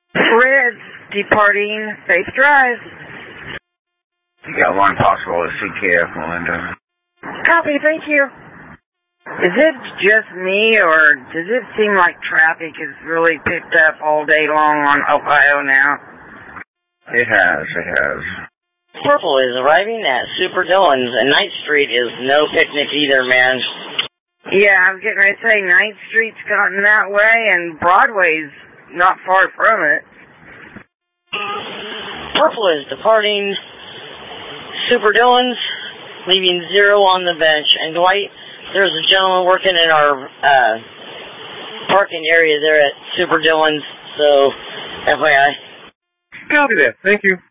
Red, departing Faith Drive. You got one possible at CKF, Melinda. Copy, thank you. Is it just me, or does it seem like traffic has really picked up all day long on Ohio now? It has. Purple is arriving at Super Dillon's, and 9th Street is no picnic either, man. Yeah, I was getting ready to say 9th Street's gotten that way, and Broadway's not far from it. Purple is departing Super Dillon's, leaving 0 on the bench. And Dwight, there's a gentleman working in our parking area there at Super Dillon's, so FYI. Copy that. Thank you.